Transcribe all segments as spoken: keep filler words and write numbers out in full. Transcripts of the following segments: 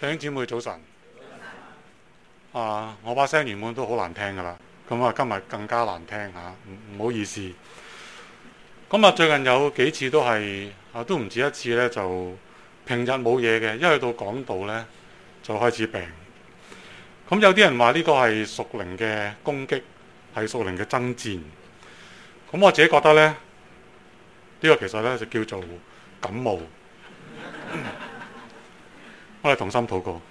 弟兄姊妹早晨。啊，我把聲原本都好難聽噶啦，咁啊今日更加難聽嚇，唔唔好意思。咁啊最近有幾次都係啊，都唔止一次咧，就平日冇嘢嘅，一去到講道咧就開始病。咁有啲人話呢個係屬靈嘅攻擊，係屬靈嘅爭戰。咁我自己覺得咧，呢、呢個其實咧就叫做感冒。我哋同心禱告，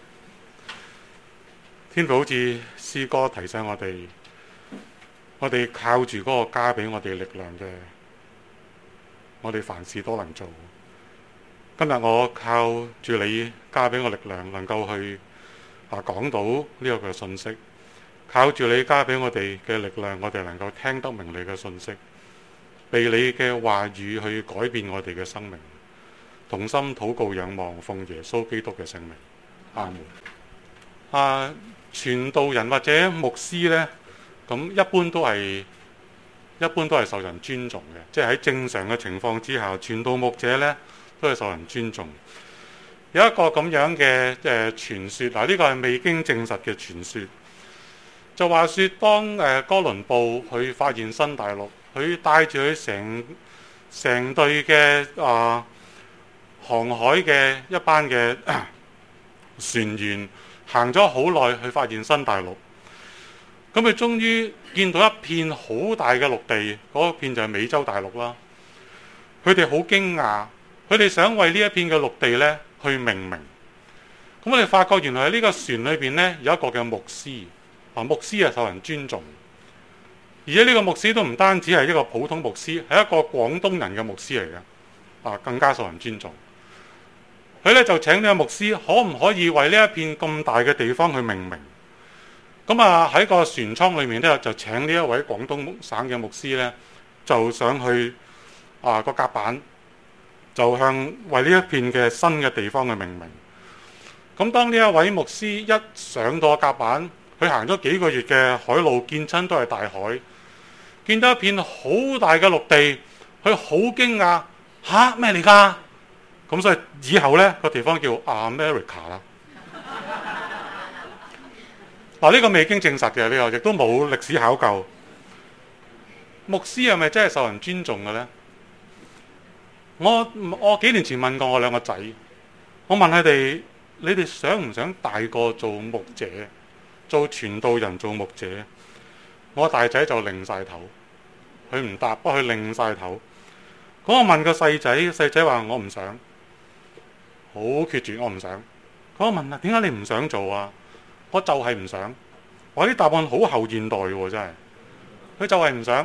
天父好似詩歌提醒我哋，我哋靠住嗰個加俾我哋力量嘅，我哋凡事都能做。今日我靠住你加俾我力量，能夠去啊講到呢個嘅信息，靠住你加俾我哋嘅力量，我哋能夠聽得明你嘅信息，被你嘅話語去改變我哋嘅生命。同心禱告仰望，奉耶穌基督嘅聖名，阿門。啊，傳道人或者牧師呢，咁一般都係一般都係受人尊重嘅，即係喺正常嘅情況之下，傳道牧者呢都係受人尊重。有一個咁樣嘅誒傳說，嗱、這、呢個係未經證實嘅傳說，就話說當誒、呃、哥倫布去發現新大陸，佢帶住佢成成隊嘅啊。航海嘅一班嘅船員行咗好耐去發現新大陸，咁佢終於見到一片好大嘅陸地，嗰片就係美洲大陸啦。佢哋好驚訝，佢哋想為呢一片嘅陸地呢去命名。咁我哋發覺原來喺呢個船裏邊呢，有一個嘅牧師，啊牧師係受人尊重，而且呢個牧師都唔單止係一個普通牧師，係一個廣東人嘅牧師嚟嘅，啊更加受人尊重。佢咧就請呢個牧師，可唔可以為呢一片咁大嘅地方去命名？咁啊喺個船艙裏面咧，就請呢一位廣東省嘅牧師咧，就想去啊個甲板，就向為呢一片嘅新嘅地方去命名。咁當呢一位牧師一上到甲板，佢行咗幾個月嘅海路，見親都係大海，見到一片好大嘅陸地，佢好驚訝，吓咩嚟㗎？咁所以以後呢個地方叫 America 啦。嗱呢個未經證實嘅，呢個亦都冇歷史考究。牧師係咪真係受人尊重嘅呢？我我幾年前問過我兩個仔，我問佢哋：你哋想唔想大個做牧者、做傳道人、做牧者？我大仔就擰晒頭，佢唔答，不過佢擰晒頭。咁我問個細仔，細仔話我唔想。好決絕，我唔想。咁我問啦，點解你唔想做啊？我就係唔想。我啲答案好後現代喎，真係。佢就係唔想。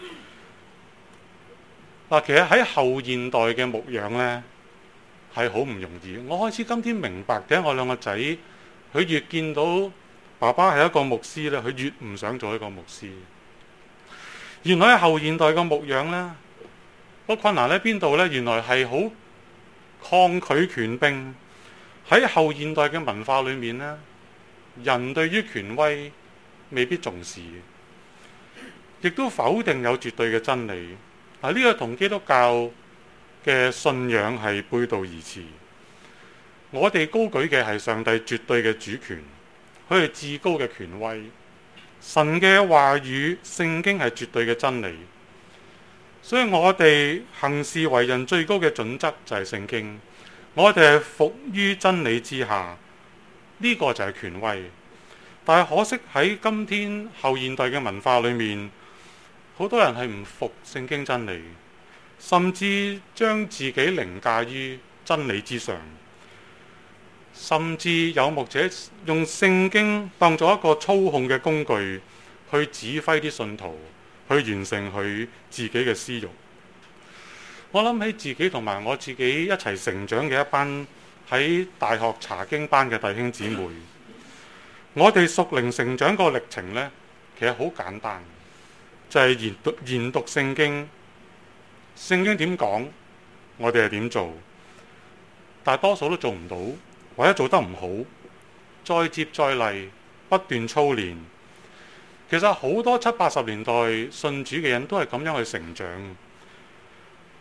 嗱，其實喺後現代嘅牧養呢，係好唔容易。我開始今天明白點解我兩個仔，佢越見到爸爸係一個牧師咧，佢越唔想做一個牧師。原來喺後現代嘅牧養呢，個困難喺邊度呢？原來係好抗拒權柄。喺後現代嘅文化裏面呢，人對於權威未必重視，亦都否定有絕對嘅真理。嗱，呢個同基督教嘅信仰係背道而馳。我哋高舉嘅係上帝絕對嘅主權，佢係至高嘅權威。神嘅話語聖經係絕對嘅真理，所以我哋行事為人最高嘅準則就係聖經。我哋係服於真理之下，呢個就係權威。但係可惜喺今天後現代嘅文化裏面，好多人係唔服聖經真理，甚至將自己凌駕於真理之上，甚至有牧者用聖經當作一個操控嘅工具，去指揮啲信徒去完成佢自己嘅私慾。我諗起自己同埋我自己一齊成長嘅一班喺大學查經班嘅弟兄姊妹，我哋屬靈成長個歷程呢，其實好簡單，就係研讀研讀聖經，聖經點講，我哋係點做，但係多數都做唔到，或者做得唔好，再接再厲，不斷操練。其實好多七八十年代信主嘅人都係咁樣去成長。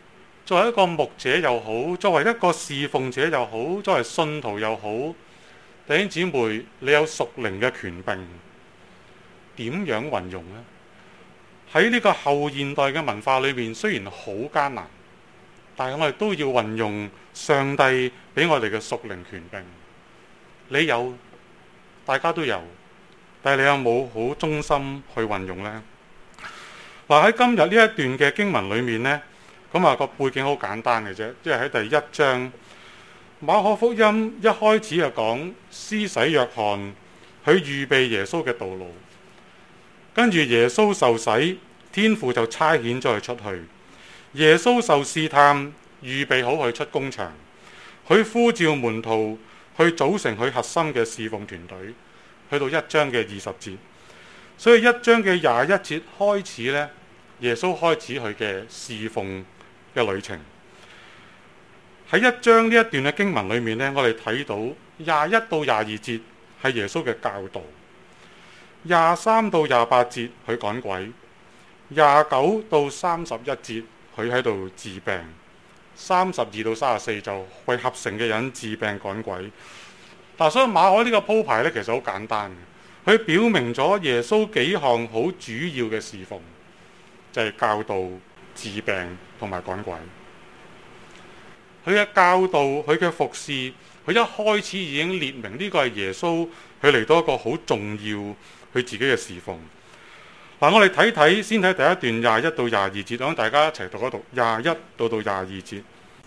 作為一個牧者又好，作為一個侍奉者又好，作為信徒又好， 弟兄姊妹，你有屬靈嘅權柄，點樣運用呢？喺呢個後現代嘅文化裏面，雖然好艱難，但係我哋都要運用上帝俾我哋嘅屬靈權柄。你有，大家都有，但係你有冇好忠心去運用呢？嗱，喺今日呢一段嘅經文裏面呢，咁啊個背景好簡單嘅啫，即係喺第一章馬可福音一開始就講施洗約翰去預備耶穌嘅道路，跟住耶穌受洗，天父就差遣咗佢出去。耶穌受試探，預備好去出工場，去呼召門徒，去組成佢核心嘅侍奉團隊。去到一章嘅二十節，所以一章嘅廿一節開始呢，耶穌開始佢嘅侍奉嘅旅程。喺一章呢一段嘅經文裏面呢，我哋睇到廿一到廿二節係耶穌嘅教導，廿三到廿八節佢趕鬼，廿九到三十一節佢喺度治病，三十二到三十四就為合成嘅人治病趕鬼。嗱，所以馬可呢個鋪排呢，其實好簡單嘅，佢表明咗耶穌幾項好主要嘅侍奉，就係、是、教導、治病同埋趕鬼。佢嘅教導，佢嘅服侍，佢一開始已經列明呢個係耶穌佢嚟到一個好重要佢自己嘅侍奉。嗱，我哋睇睇先睇第一段廿一到廿二節，等大家一齊讀一讀廿一到到廿二節。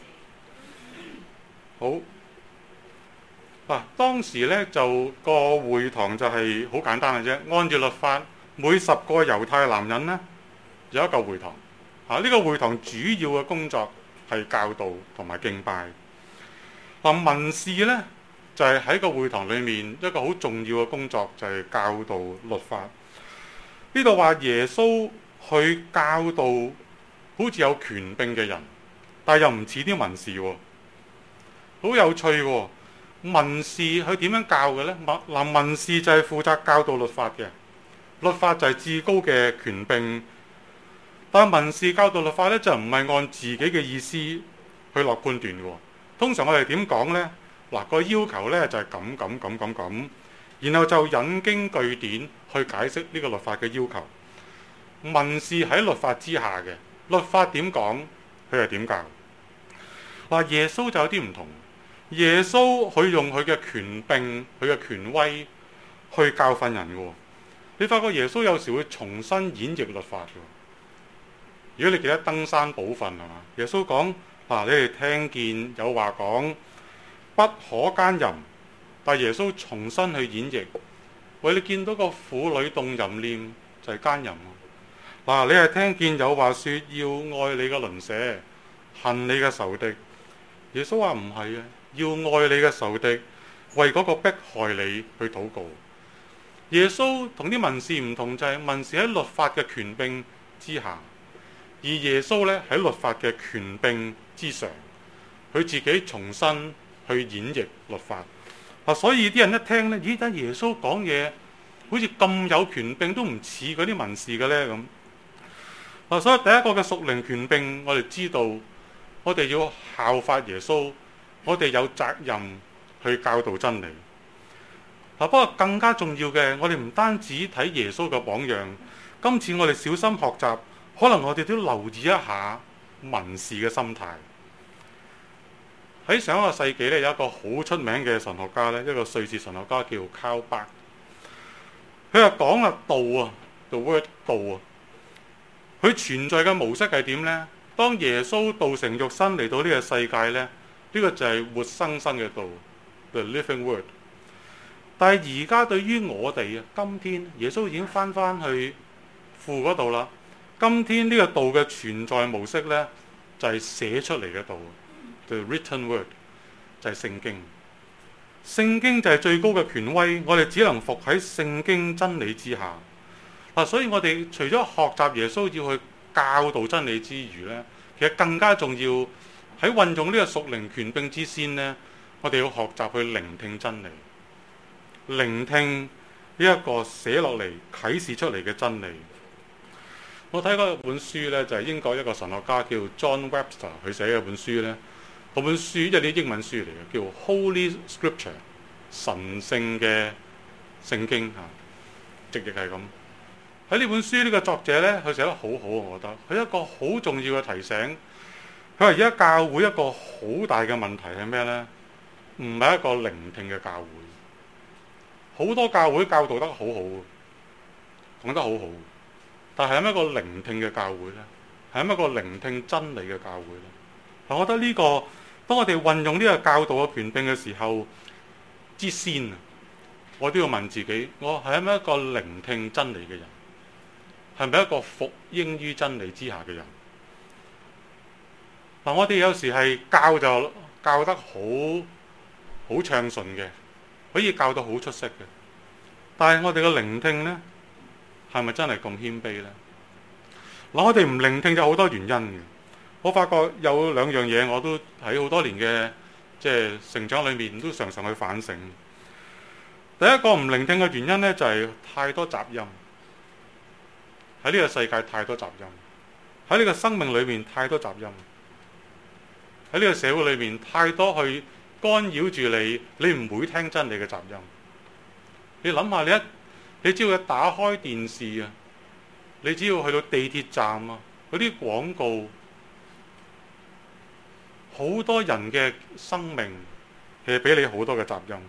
好。嗱、啊，當時咧就個會堂就係好簡單嘅啫，按照律法，每十個猶太男人呢，有一個會堂。啊，呢、這個會堂主要嘅工作係教導同埋敬拜。嗱、啊，文士呢，就係、是、喺個會堂裏面一個好重要嘅工作，就係、是、教導律法。呢度話耶穌去教導好似有權柄嘅人，但係又唔似啲文士喎，好有趣喎。文士佢點樣教嘅呢？嗱，文士就係負責教導律法嘅，律法就係至高嘅權柄。但係文士教導律法呢，就唔係按自己嘅意思去落判斷嘅。通常我哋點講呢？嗱，個要求呢就係咁咁咁咁咁，然後就引經據典去解釋呢個律法嘅要求。文士喺律法之下嘅，律法點講佢係點教。嗱，耶穌就有啲唔同。耶穌佢用佢嘅權柄、佢嘅權威去教訓人嘅。你發覺耶穌有時會重新演繹律法嘅。如果你記得登山寶訓係嘛？耶穌講嗱，你哋聽見有話講不可奸淫，但耶穌重新去演繹。喂，你見到個婦女動淫念就係奸淫。嗱，你係聽見有話說要愛你嘅鄰舍，恨你嘅仇敵。耶穌話唔係啊。要愛你嘅仇敵，為嗰個迫害你去禱告。耶穌同啲文士唔同，就係文士喺律法嘅權柄之下，而耶穌呢喺律法嘅權柄之上，佢自己重新去演繹律法。啊，所以啲人一聽呢，咦？等耶穌講嘢好似咁有權柄，都唔似嗰啲文士嘅呢。咁。啊，所以第一個嘅屬靈權柄，我哋知道，我哋要效法耶穌。我哋有責任去教導真理。嗱，不過更加重要嘅，我哋唔單止睇耶穌嘅榜樣，今次我哋小心學習，可能我哋都留意一下文士嘅心態。喺上一個世紀咧，有一個好出名嘅神學家咧，一個瑞士神學家叫 Karl Barth。佢就講啦，道啊 ，the word 道啊，佢存在嘅模式係點呢？當耶穌道成肉身嚟到呢個世界呢。呢個就係活生生嘅道 ，the living word。但係而家對於我哋啊，今天耶穌已經翻翻去父嗰度啦。今天呢個道嘅存在模式呢，就係、是、寫出嚟嘅道 ，the written word，就係聖經。聖經就係最高嘅權威，我哋只能服喺聖經真理之下。嗱，所以我哋除咗學習耶穌要去教導真理之餘呢，其實更加重要。喺運用呢個屬靈權柄之先呢，我哋要學習去聆聽真理，聆聽呢一個寫落嚟啟示出嚟嘅真理。我睇過一本書呢，就係、是、英國一個神學家叫 John Webster 佢寫嘅本書呢。嗰本書即係啲英文書嚟嘅，叫 Holy Scripture， 神聖嘅聖經嚇，直譯係咁。喺呢本書呢個作者呢，佢寫得好好，我覺得佢一個好重要嘅提醒。佢話而家教會一個好大嘅問題係咩呢？唔係一個聆聽嘅教會。好多教會教導得好好，講得好好，但係係咪一個聆聽嘅教會呢？係咪一個聆聽真理嘅教會呢？我覺得呢個，當我哋運用呢個教導嘅權柄嘅時候，之先啊，我都要問自己：我係咪一個聆聽真理嘅人？係咪一個服膺於真理之下嘅人？嗱，我哋有時係教就教得好好暢順嘅，可以教到好出色嘅。但係我哋嘅聆聽呢，係咪真係咁謙卑呢？嗱，我哋唔聆聽有好多原因嘅。我發覺有兩樣嘢，我都喺好多年嘅即係成長裏面都常常去反省。第一個唔聆聽嘅原因呢，就係太多雜音。喺呢個世界太多雜音，喺呢個生命裏面太多雜音，喺呢個社會裏面太多去干擾住你，你唔會聽真理嘅雜音。你諗下，你一你只要一打開電視啊，你只要去到地鐵站啊，嗰啲廣告，好多人嘅生命其實俾你好多嘅雜音。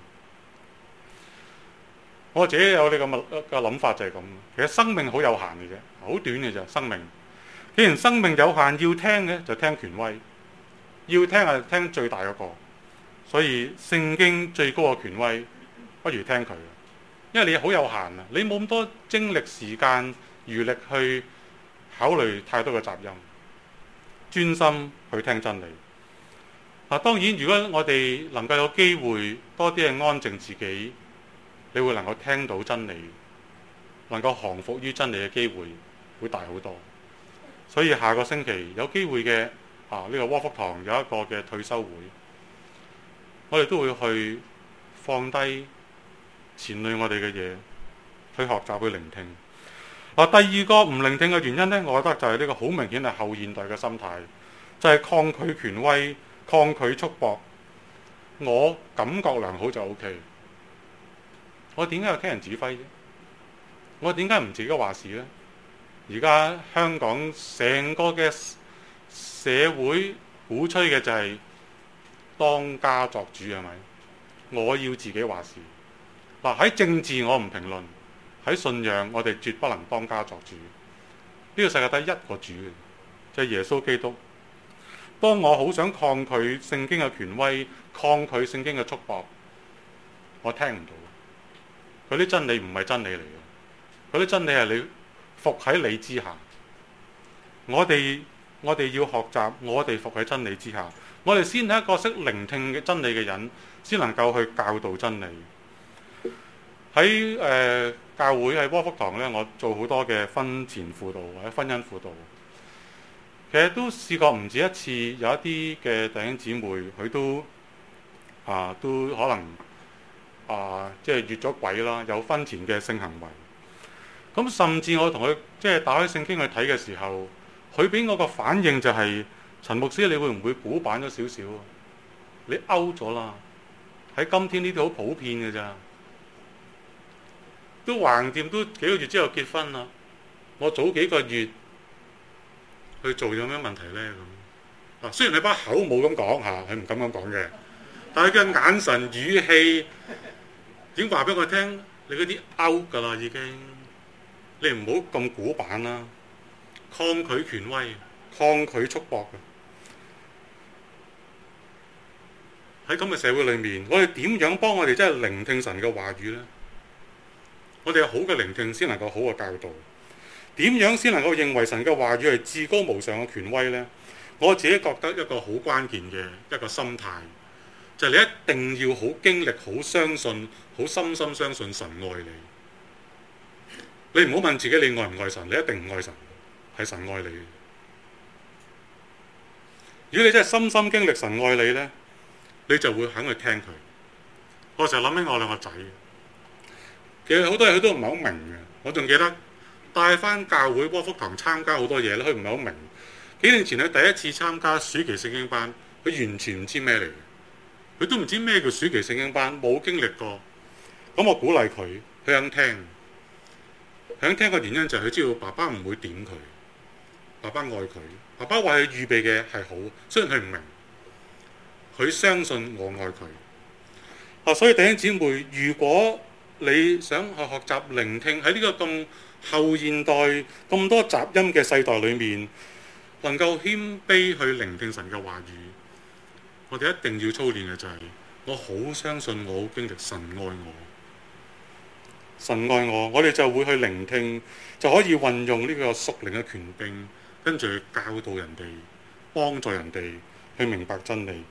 我自己有呢個嘅諗法就係咁，其實生命好有限嘅啫，好短嘅啫。生命既然生命有限，要聽嘅就聽權威，要聽係聽最大嗰個。所以聖經最高嘅權威，不如聽佢，因為你好有限啊，你冇咁多精力、時間、餘力去考慮太多嘅雜音，專心去聽真理。啊，當然如果我哋能夠有機會多啲去安靜自己，你會能夠聽到真理，能夠降服於真理嘅機會會大好多。所以下個星期有機會嘅啊，呢個窩福堂有一個嘅退休會，我哋都會去放低纏累我哋嘅嘢，去學習去聆聽。啊，第二個唔聆聽嘅原因呢，我覺得就係呢個好明顯係後現代嘅心態，就係抗拒權威、抗拒束縛。我感覺良好就 O K。我點解要聽人指揮啫？我點解唔自己話事呢？而家香港成個嘅社會鼓吹嘅就係當家作主，係咪？我要自己話事。嗱，喺政治我唔評論，喺信仰我哋絕不能當家作主。呢個世界得一個主嘅，就係耶穌基督。當我好想抗拒聖經嘅權威，抗拒聖經嘅束縛，我聽唔到。嗰啲真理唔係真理嚟嘅，嗰啲真理係你服喺你之下。我哋我哋要學習，我哋服喺真理之下，我哋先係一個識聆聽嘅真理嘅人，先能夠去教導真理。喺誒、呃、教會喺窩福堂呢，我做好多嘅婚前輔導或者婚姻輔導，其實都試過唔止一次，有一啲嘅弟兄姊妹佢都啊都可能。啊，即係越咗軌啦，有婚前嘅性行為。咁甚至我同佢即係打開聖經去睇嘅時候，佢俾我個反應就係、是：陳牧師，你會唔會古板咗少少啊？你勾咗啦！喺今天呢啲好普遍嘅咋，都橫掂都幾個月之後結婚啦。我早幾個月去做有咩問題呢？咁啊，雖然你把口冇咁講嚇，佢唔敢咁講嘅，但係佢嘅眼神語氣。已經話俾我聽，你嗰啲 out 㗎啦，已經。你唔好咁古板啦，抗拒權威，抗拒束縛嘅。喺咁嘅社會裏面，我哋點樣幫我哋真係聆聽神嘅話語呢？我哋有好嘅聆聽先能夠好嘅教導。點樣先能夠認為神嘅話語係至高無上嘅權威呢？我自己覺得一個好關鍵嘅一個心態。就係你一定要好經歷、好相信、好深深相信神愛你。你唔好問自己你愛唔愛神，你一定唔愛神，係神愛你。如果你真係深深經歷神愛你呢，你就會肯去聽佢。我成日諗起我兩個仔，其實好多嘢佢都唔係好明嘅。我仲記得帶翻教會窩福堂參加好多嘢咧，佢唔係好明。幾年前佢第一次參加暑期聖經班，佢完全唔知咩嚟嘅。 佢都唔知咩叫暑期聖經班，冇經歷過。咁我鼓勵佢，佢肯聽。肯聽嘅原因就係佢知道爸爸唔會點佢，爸爸愛佢，爸爸為佢預備嘅係好，雖然佢唔明，佢相信我愛佢。啊，所以弟兄姊妹，如果你想去學習聆聽，喺呢個咁後現代咁多雜音嘅世代裏面，能夠謙卑去聆聽神嘅話語，我哋一定要操練嘅就係、是、我好相信我好經歷神愛我。神愛我，我哋就會去聆聽，就可以運用呢個屬靈嘅權柄，跟住去教導人哋，幫助人哋去明白真理。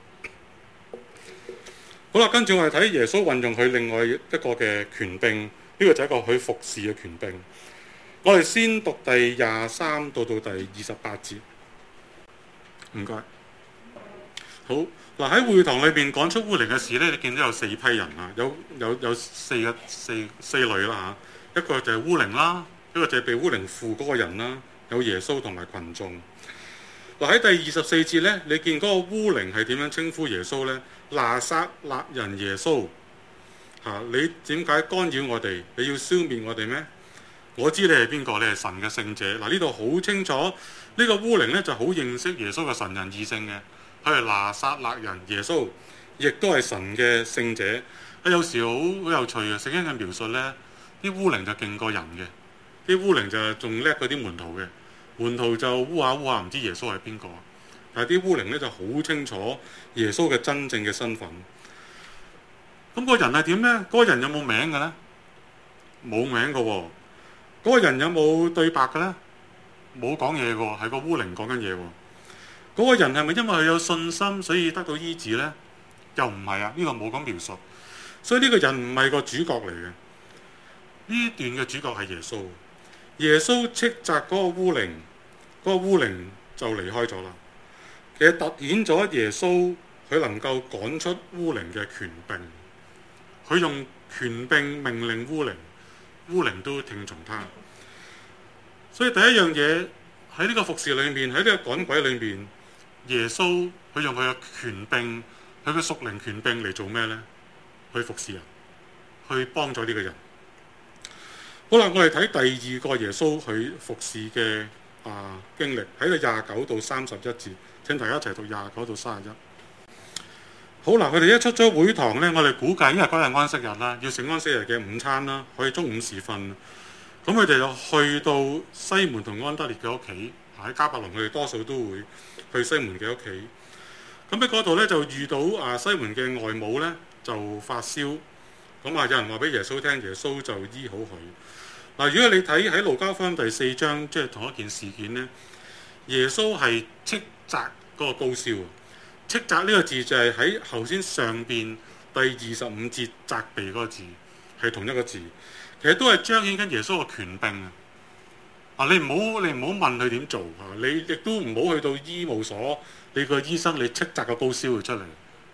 好啦，跟住我哋睇耶穌運用佢另外一個嘅權柄，呢、這個就係一個佢服侍嘅權柄。我哋先讀第廿三到到第二十八節。唔該。好。嗱，喺會堂裏邊趕出污靈嘅事咧，你見到有四批人啊，有有有四個四四類啦嚇，一個就係污靈啦，一個就係被污靈附嗰個人啦，有耶穌同埋群眾。嗱，喺第二十四節咧，你見嗰個污靈係點樣稱呼耶穌咧？拿撒勒人耶穌嚇，你點解干擾我哋？你要消滅我哋咩？我知你係邊個，你係神嘅聖者。嗱，呢度好清楚，呢、這個污靈咧就好認識耶穌嘅神人異性嘅。佢係拿撒勒人耶穌，亦都係神嘅聖者。啊，有時好好有趣嘅聖經嘅描述咧，啲污靈就勁過人嘅，啲污靈就仲叻過啲門徒嘅。門徒就烏下烏下，唔知耶穌係邊個。但係啲污靈咧就好清楚耶穌嘅真正嘅身份。咁、那個人係點咧？嗰、那個人有冇名嘅咧？冇名嘅喎。嗰、那個人有冇對白嘅咧？冇講嘢嘅喎，係個污靈講緊嘢喎。嗰個人係咪因為佢有信心所以得到醫治呢？又唔係啊，呢、這個冇咁描述。所以呢個人唔係個主角嚟嘅。呢段嘅主角係耶穌。耶穌斥責嗰個污靈，嗰、那個污靈就離開咗啦。其實突顯咗耶穌佢能夠趕出污靈嘅權柄。佢用權柄命令污靈，污靈都聽從他。所以第一樣嘢喺呢個服侍裏面，喺呢個趕鬼裏面。耶穌佢用佢嘅權柄，佢嘅屬靈權柄嚟做咩呢？去服侍人，去幫助呢個人。好啦，我哋睇第二個耶穌佢服侍嘅啊經歷，喺個廿九到三十一節，請大家一齊讀廿九到三十一。好啦，佢哋一出咗會堂呢，我哋估計因為嗰日安息日啦，要食安息日嘅午餐啦，可以中午時分。咁佢哋就去到西門同安德烈嘅屋企，喺迦百農，佢哋多數都會去西門嘅屋企。咁喺嗰度咧就遇到啊西門嘅外母咧就發燒，咁啊有人話俾耶穌聽，耶穌就醫好佢。嗱，如果你睇喺路加福音第四章，即係同一件事件咧，耶穌係斥責嗰個高燒。斥責呢個字就係喺頭先上邊第二十五節責備嗰個字係同一個字，其實都係彰顯緊耶穌嘅權柄啊！啊，你唔好你唔好問佢點做啊！你亦都唔好去到醫務所，你個醫生你斥責個高燒佢出嚟。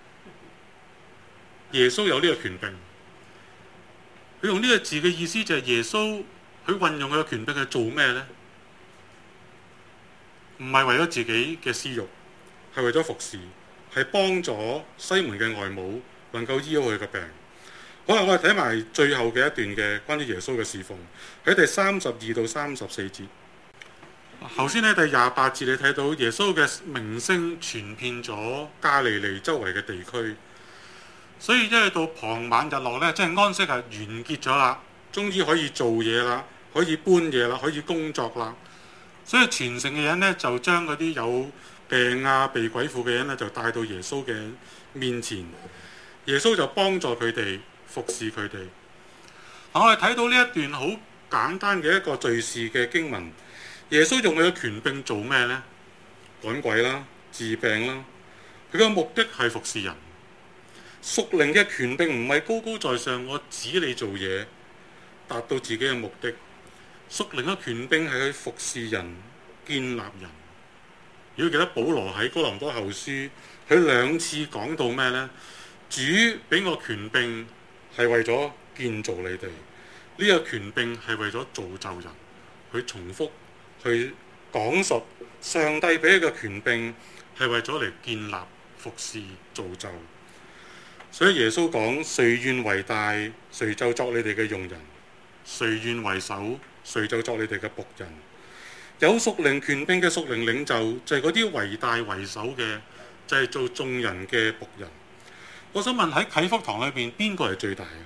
耶穌有呢個權柄，佢用呢個字嘅意思就係耶穌佢運用佢嘅權柄去做咩呢？唔係為咗自己嘅私慾，係為咗服侍，係幫助西門嘅外母能夠醫好佢嘅病。好啦，我哋睇埋最後嘅一段嘅關於耶穌嘅侍奉，喺第三十二到三十四節。頭先喺第廿八節你睇到耶穌嘅名聲傳遍咗加利利周圍嘅地區，所以一去到傍晚日落呢，即係安息日完結咗啦，終於可以做嘢啦，可以搬嘢啦，可以工作啦。所以全城嘅人呢，就將嗰啲有病啊、被鬼附嘅人呢，就帶到耶穌嘅面前，耶穌就幫助佢哋。服侍佢哋。我哋睇到呢一段好簡單嘅一個敘事嘅經文，耶穌用佢嘅權柄做咩呢？趕鬼啦，治病啦。佢嘅目的係服侍人。屬靈嘅權柄唔係高高在上，我指你做嘢，達到自己嘅目的。屬靈嘅權柄係去服侍人、建立人。如果記得保羅喺哥林多後書，佢兩次講到咩呢？主俾我權柄。係為咗建造你哋，呢、這個權柄係為咗造就人。佢重複去講述上帝俾一個權柄係為咗嚟建立、服侍、造就。 所以耶穌講：誰願為大，誰就作你哋嘅用人；誰願為首，誰就作你哋嘅僕人。有屬靈權柄嘅屬靈領袖，就係嗰啲為大為首嘅，就係、是、做眾人嘅僕人。我想問喺啟福堂裏邊，邊個係最大啊？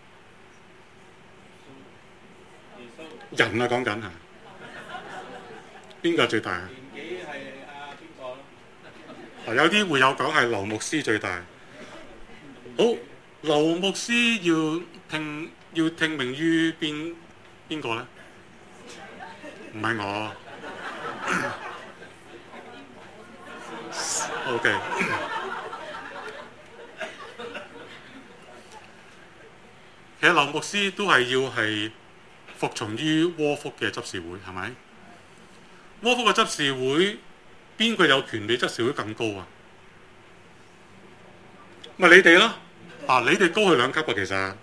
人啊，講緊係邊個最大啊？ 年紀係阿邊個咯？ 有啲會有講係劉牧師最大。好，劉牧師要聽要聽命於邊邊個咧？唔係我。OK。其實劉牧師都係要係服從於窩福嘅執事會，係咪？窩福嘅執事會邊個有權比執事會更高啊？咪你哋咯，啊你哋高佢兩級啊，其實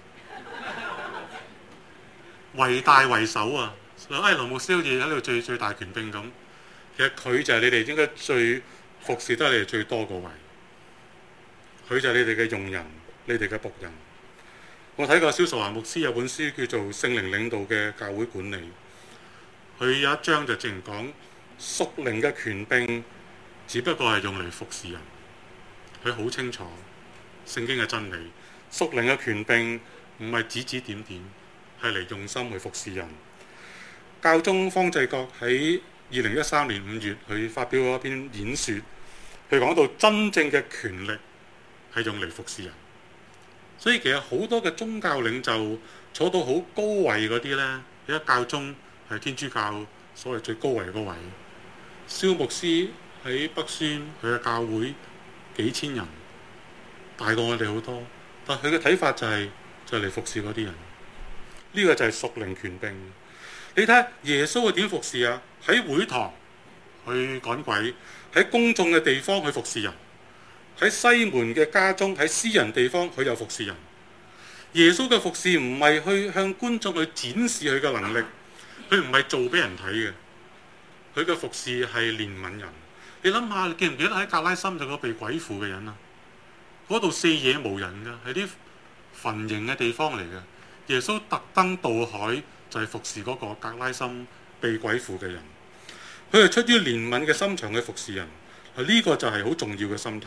為大為首啊！哎，劉牧師好似喺度最最大權柄咁，其實佢就係你哋應該最服侍得你哋最多個位，佢就係你哋嘅用人，你哋嘅僕人。我睇過蕭淑華牧師有本書叫做《聖靈領導嘅教會管理》，佢有一章就直情講屬靈嘅權柄只不過係用嚟服侍人，佢好清楚聖經嘅真理。屬靈嘅權柄唔係指指點點，係嚟用心去服侍人。教宗方濟各喺二零一三年五月，佢發表咗一篇演說，佢講到真正嘅權力係用嚟服侍人。所以其實好多嘅宗教領袖坐到好高位嗰啲呢，而家教宗係天主教所謂最高位嗰位。蕭牧師喺北宣佢嘅教會幾千人，大過我哋好多，但佢嘅睇法就係、是、就嚟、是、服侍嗰啲人。呢、這個就係屬靈權柄。你睇下耶穌係點服侍啊？喺會堂去趕鬼，喺公眾嘅地方去服侍人。喺西門嘅家中，喺私人地方，佢又服侍人。耶穌嘅服侍唔係去向觀眾去展示佢嘅能力，佢唔係做俾人睇嘅。佢嘅服侍係憐憫人。你諗下，你記唔記得喺格拉森就個被鬼附嘅人啊？嗰度四野無人㗎，係啲墳塋嘅地方嚟嘅。耶穌特登渡海就係服侍嗰個格拉森被鬼附嘅人。佢係出於憐憫嘅心腸去服侍人。呢、這個就係好重要嘅心態。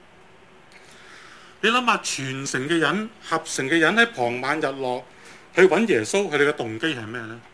你諗下，全城嘅人、合城嘅人喺傍晚日落去揾耶穌，佢哋嘅動機係咩呢？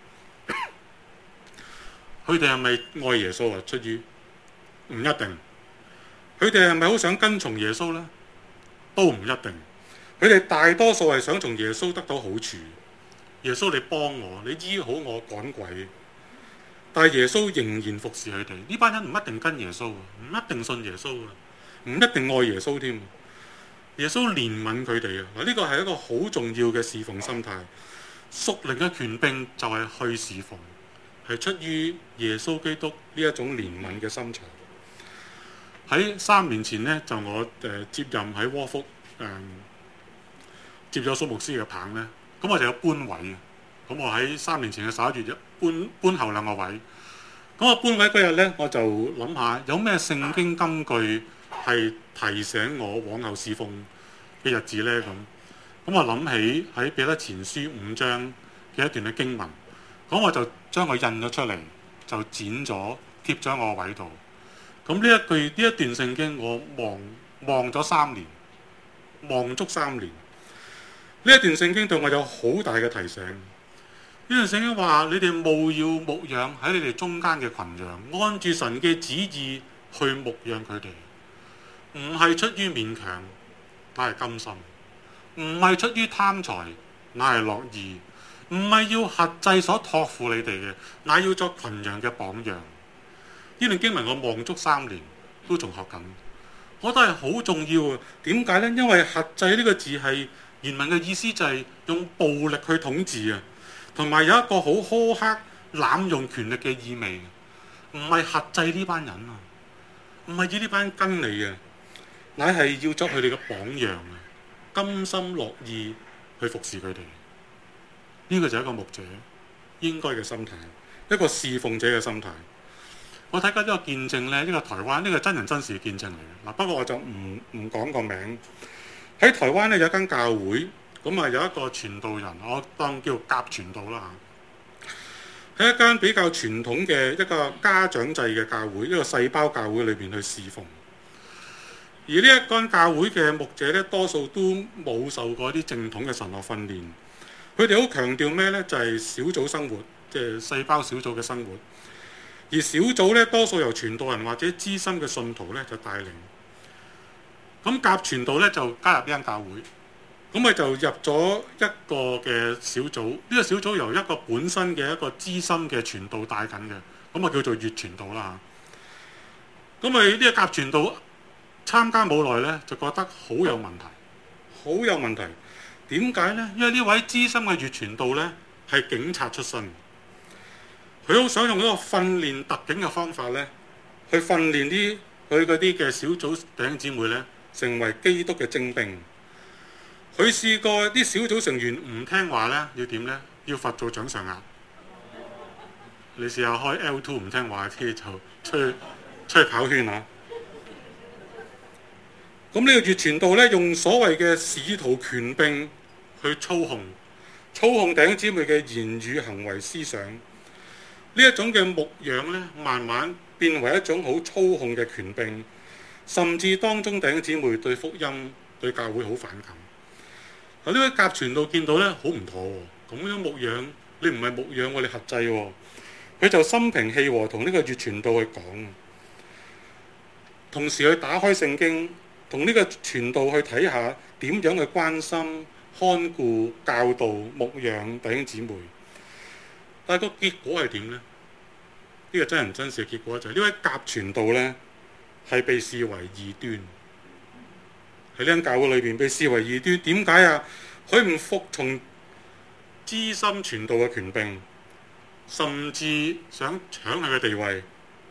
佢哋係咪愛耶穌啊？出於唔一定。佢哋係咪好想跟從耶穌呢？都唔一定。佢哋大多數係想從耶穌得到好處。耶穌你幫我，你醫好我趕鬼。但係耶穌仍然服侍佢哋。呢班人唔一定跟耶穌，唔一定信耶穌，唔一定愛耶穌添。耶穌憐憫佢哋啊！嗱，呢個係一個好重要嘅侍奉心態。屬靈嘅權柄就係去侍奉，係出於耶穌基督呢一種憐憫嘅心腸。喺三年前呢，就我誒、呃、接任喺窩福誒、呃、接咗蘇牧師嘅棒呢，咁我就有搬位嘅。咁我喺三年前嘅十一月一搬搬後兩個位。咁我搬位嗰日呢，我就諗下有咩聖經金句係提醒我往後侍奉嘅日子呢。咁，咁我諗起喺彼得前書五章嘅一段嘅經文，咁我就將佢印咗出嚟，就剪咗貼咗喺我位度。咁呢一句呢一段聖經，我望望咗三年，望足三年。呢一段聖經對我有好大嘅提醒。呢段聖經話：你哋務要牧養喺你哋中間嘅群羊，按住神嘅旨意去牧養佢哋。唔係出於勉強，乃係甘心；唔係出於貪財，乃係樂意；唔係要轄制所託付你哋嘅，乃要作群羊嘅榜樣。呢段經文我望足三年，都仲學緊，我覺得係好重要啊！點解呢？因為轄制呢個字係原文嘅意思就係用暴力去統治啊，同埋有一個好苛刻、濫用權力嘅意味。唔係轄制呢班人啊，唔係要呢班人跟你啊。乃係要作佢哋嘅榜樣啊，甘心樂意去服侍佢哋。呢個就係一個牧者應該嘅心態，一個侍奉者嘅心態。我睇緊呢個見證呢，呢個台灣呢個真人真事嘅見證嚟嘅嗱。不過我就唔唔講個名， 喺台灣咧有一間教會，咁啊有一個傳道人，我當叫甲傳道啦嚇，喺一間比較傳統嘅一個家長制嘅教會，一個細胞教會裏邊去侍奉。而呢一間教會嘅牧者咧，多數都冇受過啲正統嘅神學訓練。佢哋好強調咩呢？就係小組生活，即係細胞小組嘅生活。而小組咧，多數由傳道人或者資深嘅信徒咧就帶領。咁甲傳道咧就加入呢間教會，咁咪就入咗一個嘅小組。呢個小組由一個本身嘅一個資深嘅傳道帶緊嘅，咁啊叫做乙傳道啦嚇。咁咪呢個甲傳道參加冇耐咧，就覺得好有問題，好有問題。點解呢？因為呢位資深嘅乙傳道咧係警察出身，佢好想用一個訓練特警嘅方法咧，去訓練啲佢嗰啲嘅小組弟兄姊妹咧，成為基督嘅精兵。佢試過啲小組成員唔聽話咧，要點呢？要罰做掌上壓。你試下開 L 二 唔聽話啲就出去出去跑圈啊！咁呢個乙傳道咧，用所謂嘅使徒權柄去操控，操控弟兄姊妹嘅言語、行為、思想。呢一種嘅牧養咧，慢慢變為一種好操控嘅權柄，甚至當中弟兄姊妹對福音、對教會好反感。啊！呢位甲傳道見到咧，好唔妥喎，咁樣牧養，你唔係牧養我哋轄制喎。佢就心平氣和同呢個乙傳道去講，同時去打開聖經。同呢個傳道去睇下點樣去關心、看顧、教導、牧養弟兄姊妹。但係個結果係點呢？呢、呢個真人真事嘅結果就係、是、呢位甲傳道呢係被視為異端，喺呢間教會裏邊被視為異端。點解啊？佢唔服從資深傳道嘅權柄，甚至想搶佢嘅地位。呢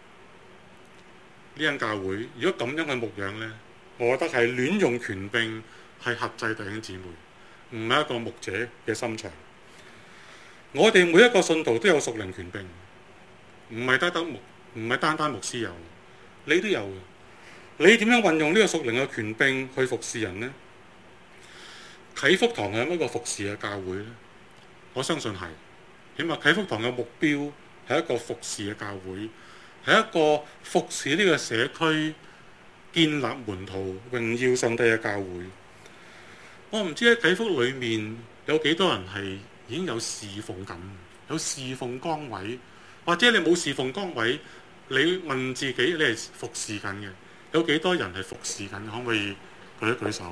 間教會如果咁樣去牧養呢，我覺得係亂用權柄，係轄制弟兄姊妹，唔係一個牧者嘅心腸。我哋每一個信徒都有屬靈權柄，唔係單單牧，唔係單單牧師有，你都有嘅。你點樣運用呢個屬靈嘅權柄去服侍人呢？啟福堂係一個服侍嘅教會呢？我相信係，起碼啟福堂嘅目標係一個服侍嘅教會，係一個服侍呢個社區。建立門徒、榮耀上帝嘅教會。我唔知喺啟福裏面有幾多人係已經有侍奉感，有侍奉崗位，或者你冇侍奉崗位，你問自己你係服侍緊嘅，有幾多人係服侍緊？可唔可以舉一舉手？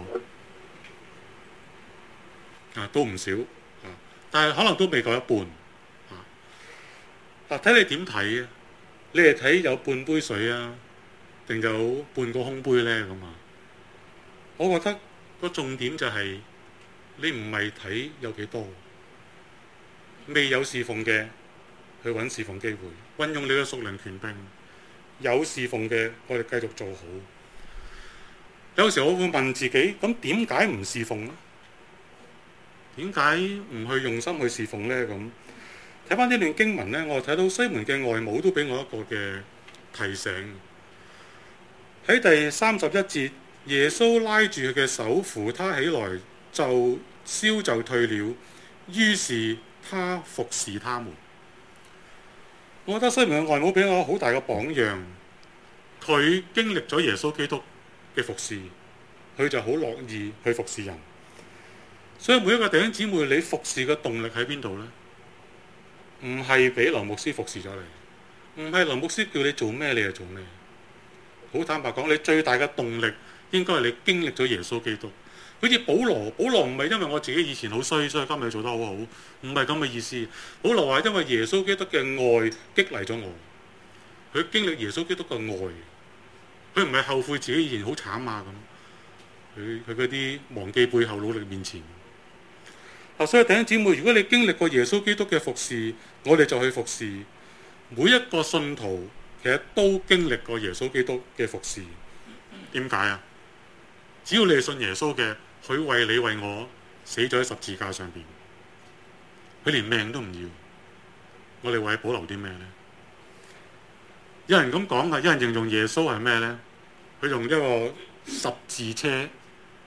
啊，都唔少啊，但係可能都未夠一半啊。嗱，睇你點睇啊？你係睇有半杯水啊？定有半個空杯呢？咁啊！我覺得個重點就係你唔係睇有幾多，未有侍奉嘅去揾侍奉機會，運用你嘅屬靈權柄；有侍奉嘅，我哋繼續做好。有時我會問自己：咁點解唔侍奉呢？點解唔去用心去侍奉呢？咁睇翻呢段經文呢，我睇到西門嘅外母都俾我一個嘅提醒。喺第三十一節，耶穌拉住佢嘅手扶他起來，就燒就退了。於是他服侍他們。我覺得西門嘅外母俾我好大嘅榜樣，佢經歷咗耶穌基督嘅服侍，佢就好樂意去服侍人。所以每一個弟兄姊妹，你服侍嘅動力喺邊度呢？唔係俾羅牧師服侍咗你，唔係羅牧師叫你做咩你就做咩。好坦白講，你最大嘅動力應該係你經歷咗耶穌基督。好似保羅，保羅唔係因為我自己以前好衰，所以今日做得好好，唔係咁嘅意思。保羅話因為耶穌基督嘅愛激勵咗我，佢經歷耶穌基督嘅愛，佢唔係後悔自己以前好慘啊咁，佢佢嗰啲忘記背後努力面前。啊，所以弟兄姊妹，如果你經歷過耶穌基督嘅服侍，我哋就去服侍。每一個信徒其實都經歷過耶穌基督嘅服侍。點解啊？只要你係信耶穌嘅，佢為你為我死咗喺十字架上邊，佢連命都唔要。我哋為佢保留啲咩呢？有人咁講啊，有人形容耶穌係咩呢？佢用一個十字車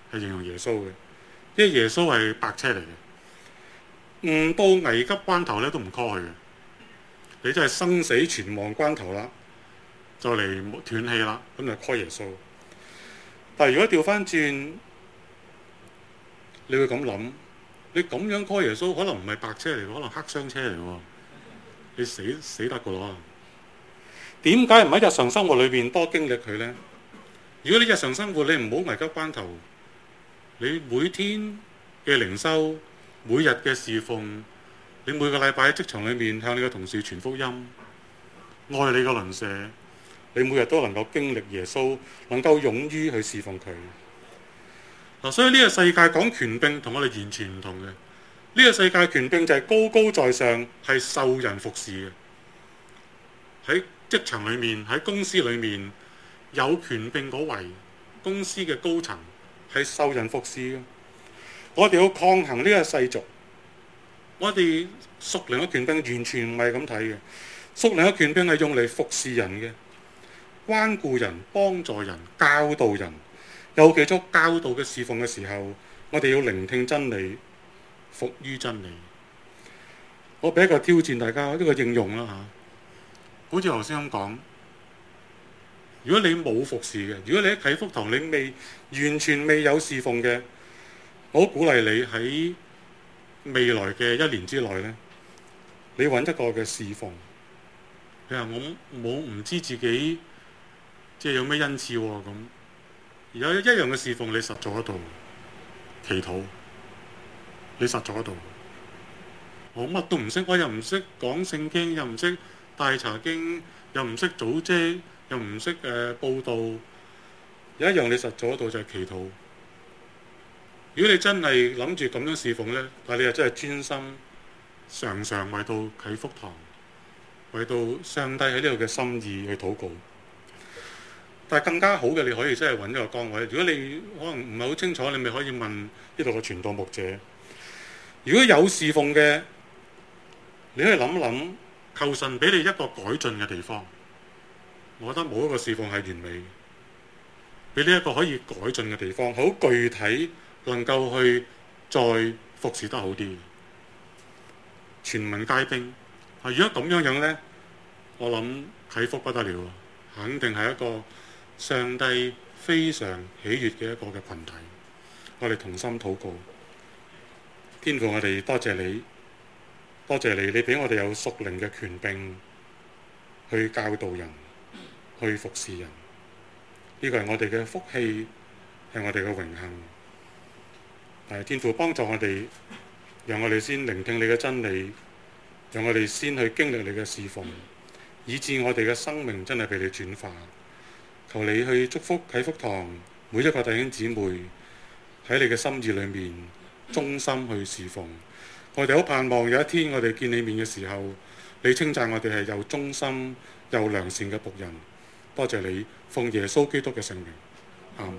係形容耶穌嘅，因為耶穌係白車嚟嘅。唔到危急關頭咧都唔 call 佢嘅，你真係生死存亡關頭啦，就嚟斷氣啦，咁就 call 耶穌。但係如果調翻轉，你會咁諗，你咁樣 call 耶穌，可能唔係白車嚟，可能黑箱車嚟喎，你死死得噶咯。點解唔喺日常生活裏邊多經歷佢呢？如果你日常生活你唔好危急關頭，你每天嘅靈修，每日嘅侍奉，你每個禮拜喺職場裏面向你嘅同事傳福音，愛你嘅鄰舍，你每日都能夠經歷耶穌，能夠勇於去侍奉佢。嗱，所以呢個世界講權柄同我哋完全唔同嘅。呢個世界權柄就係高高在上，係受人服侍嘅。喺職場裏面，喺公司裏面有權柄嗰位，公司嘅高層係受人服侍嘅。我哋要抗衡呢個世俗，我哋屬靈嘅權柄完全唔係咁睇嘅。屬靈嘅權柄係用嚟服侍人嘅，關顧人、幫助人、教導人。尤其做教導嘅侍奉嘅時候，我哋要聆聽真理，服於真理。我俾一個挑戰大家，一個應用啦嚇。好似頭先咁講，如果你冇服侍嘅，如果你喺啟福堂你未完全未有侍奉嘅，我鼓勵你喺未來嘅一年之內呢，你揾一個嘅侍奉。你話我冇唔知自己即係有咩恩賜喎咁。有一樣嘅侍奉，你實做得到，祈禱，你實做得到。我乜都唔識，我又唔識講聖經，又唔識帶查經，又唔識組織，又唔識誒報道。有一樣你實做得到就係祈禱。如果你真係諗住咁樣侍奉呢，但係你又真係專心，常常為到啟福堂，為到上帝喺呢度嘅心意去禱告。但係更加好嘅，你可以真係揾一個崗位。如果你可能唔係好清楚，你咪可以問呢度嘅傳道牧者。如果有侍奉嘅，你可以諗諗，求神俾你一個改進嘅地方。我覺得冇一個侍奉係完美嘅，俾你一個可以改進嘅地方，好具體能夠去再服侍得好啲。全民皆兵啊！如果咁樣樣呢，我諗啟福不得了，肯定係一個上帝非常喜悅嘅一個嘅群體。我哋同心禱告，天父，我哋多謝你，多謝你，你俾我哋有屬靈嘅權柄去教導人，去服侍人。呢個係我哋嘅福氣，係我哋嘅榮幸。但係天父幫助我哋，讓我哋先聆聽你嘅真理，讓我哋先去經歷你嘅侍奉，以致我哋嘅生命真係被你轉化。求你去祝福啟福堂每一個弟兄姊妹喺你嘅心意裏面忠心去侍奉。我哋好盼望有一天我哋見你面嘅時候，你稱讚我哋係又忠心又良善嘅僕人。多謝你，奉耶穌基督嘅聖名。